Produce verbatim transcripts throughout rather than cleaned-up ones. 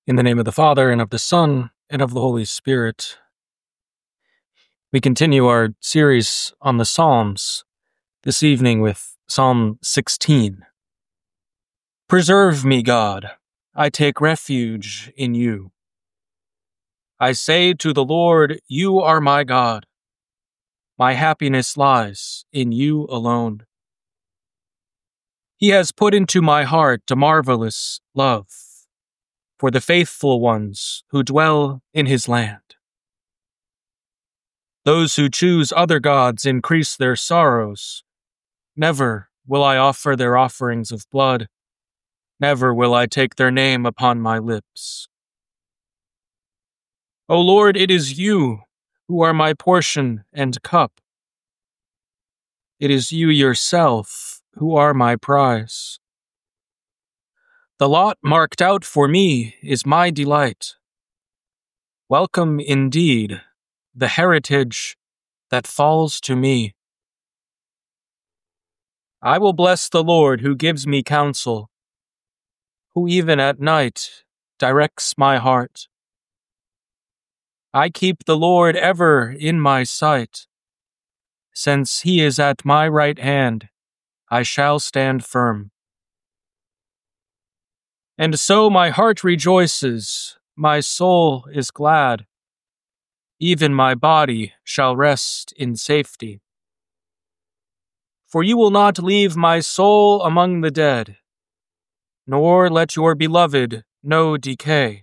In the name of the Father, and of the Son, and of the Holy Spirit. We continue our series on the Psalms this evening with Psalm sixteen. Preserve me, God, I take refuge in you. I say to the Lord, you are my God. My happiness lies in you alone. He has put into my heart a marvelous love for the faithful ones who dwell in his land. Those who choose other gods increase their sorrows. Never will I offer their offerings of blood. Never will I take their name upon my lips. O Lord, it is you who are my portion and cup. It is you yourself who are my prize. The lot marked out for me is my delight. Welcome indeed the heritage that falls to me. I will bless the Lord who gives me counsel, who even at night directs my heart. I keep the Lord ever in my sight. Since he is at my right hand, I shall stand firm. And so my heart rejoices, my soul is glad. Even my body shall rest in safety. For you will not leave my soul among the dead, nor let your beloved know decay.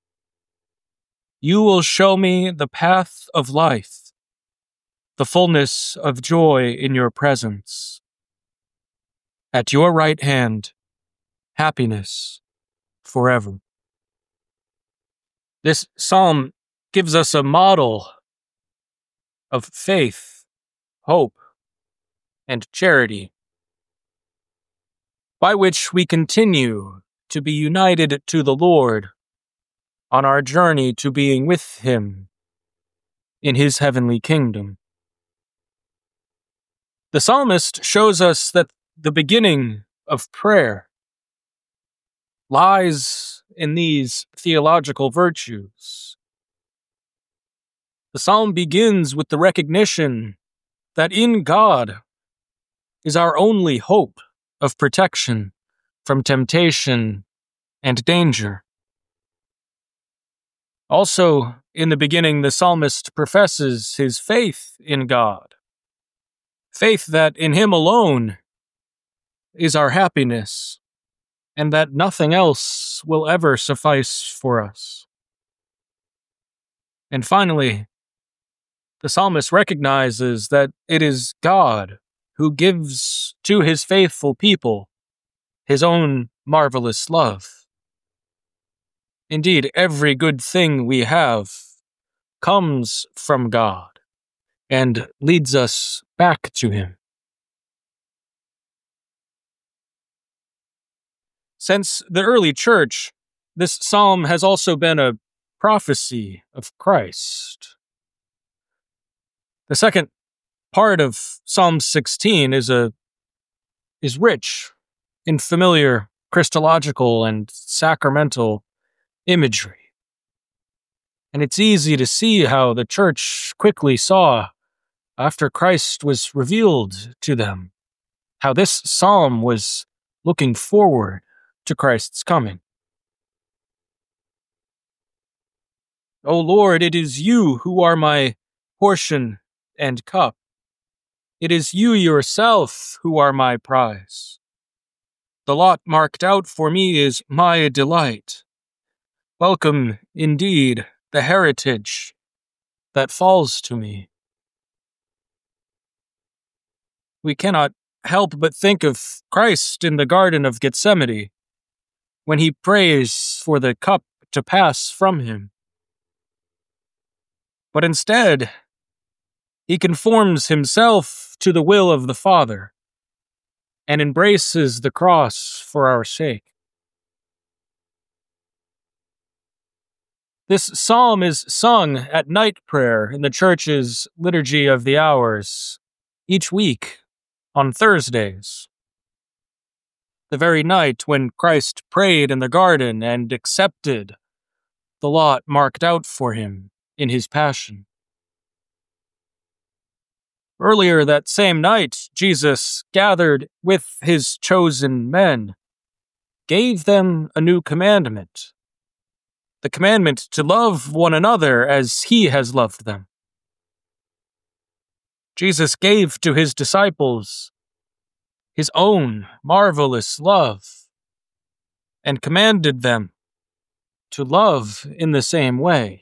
You will show me the path of life, the fullness of joy in your presence. At your right hand, happiness forever. This psalm gives us a model of faith, hope, and charity, by which we continue to be united to the Lord on our journey to being with him in his heavenly kingdom. The psalmist shows us that the beginning of prayer lies in these theological virtues. The psalm begins with the recognition that in God is our only hope of protection from temptation and danger. Also, in the beginning, the psalmist professes his faith in God, faith that in him alone is our happiness, and that nothing else will ever suffice for us. And finally, the psalmist recognizes that it is God who gives to his faithful people his own marvelous love. Indeed, every good thing we have comes from God and leads us back to him. Since the early church, this psalm has also been a prophecy of Christ. The second part of Psalm sixteen is a is rich in familiar Christological and sacramental imagery. And it's easy to see how the church quickly saw, after Christ was revealed to them, how this psalm was looking forward to Christ's coming. O Lord, it is you who are my portion and cup. It is you yourself who are my prize. The lot marked out for me is my delight. Welcome, indeed, the heritage that falls to me. We cannot help but think of Christ in the Garden of Gethsemane when he prays for the cup to pass from him. But instead, he conforms himself to the will of the Father and embraces the cross for our sake. This psalm is sung at night prayer in the church's Liturgy of the Hours each week on Thursdays, the very night when Christ prayed in the garden and accepted the lot marked out for him in his passion. Earlier that same night, Jesus gathered with his chosen men, gave them a new commandment, the commandment to love one another as he has loved them. Jesus gave to his disciples his own marvelous love and commanded them to love in the same way.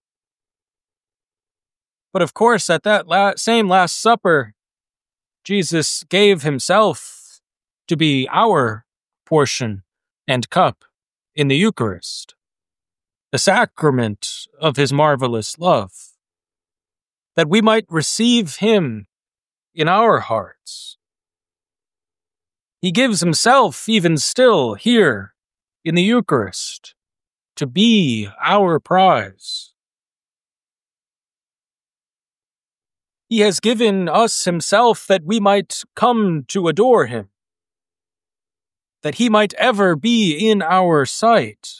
But of course, at that la- same Last Supper, Jesus gave himself to be our portion and cup in the Eucharist, the sacrament of his marvelous love, that we might receive him in our hearts. He gives himself even still here in the Eucharist to be our prize. He has given us himself that we might come to adore him, that he might ever be in our sight,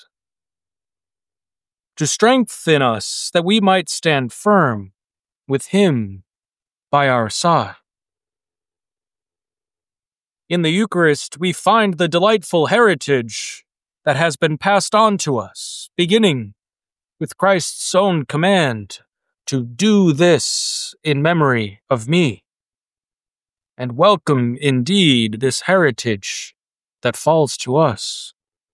to strengthen us that we might stand firm with him by our side. In the Eucharist, we find the delightful heritage that has been passed on to us, beginning with Christ's own command to do this in memory of me. And welcome indeed this heritage that falls to us.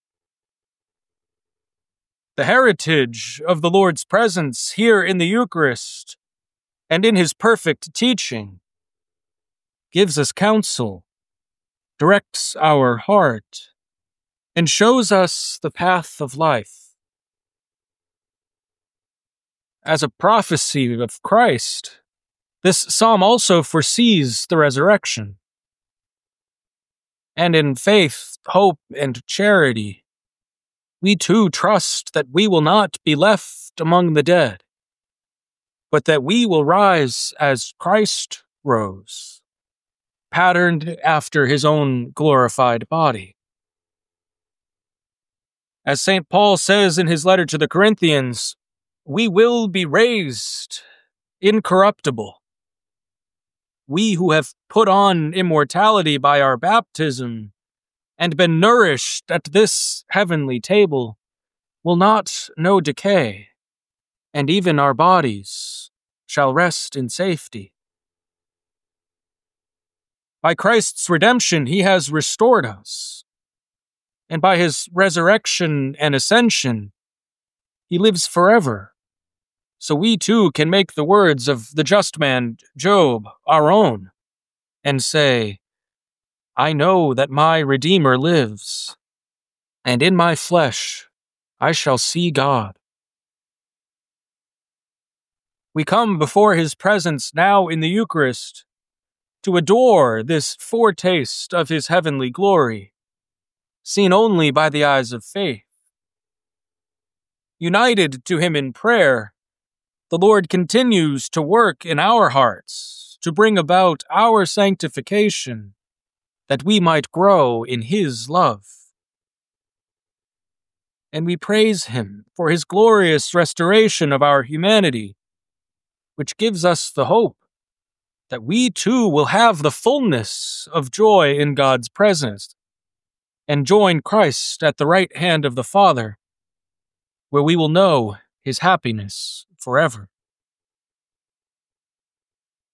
The heritage of the Lord's presence here in the Eucharist and in his perfect teaching gives us counsel, directs our heart, and shows us the path of life. As a prophecy of Christ, this psalm also foresees the resurrection. And in faith, hope, and charity, we too trust that we will not be left among the dead, but that we will rise as Christ rose, patterned after his own glorified body. As Saint Paul says in his letter to the Corinthians, we will be raised incorruptible. We who have put on immortality by our baptism and been nourished at this heavenly table will not know decay, and even our bodies shall rest in safety. By Christ's redemption, he has restored us, and by his resurrection and ascension, he lives forever. So we too can make the words of the just man Job our own, and say, I know that my Redeemer lives, and in my flesh I shall see God. We come before his presence now in the Eucharist to adore this foretaste of his heavenly glory, seen only by the eyes of faith. United to him in prayer, the Lord continues to work in our hearts to bring about our sanctification, that we might grow in his love. And we praise him for his glorious restoration of our humanity, which gives us the hope that we too will have the fullness of joy in God's presence and join Christ at the right hand of the Father, where we will know his happiness forever.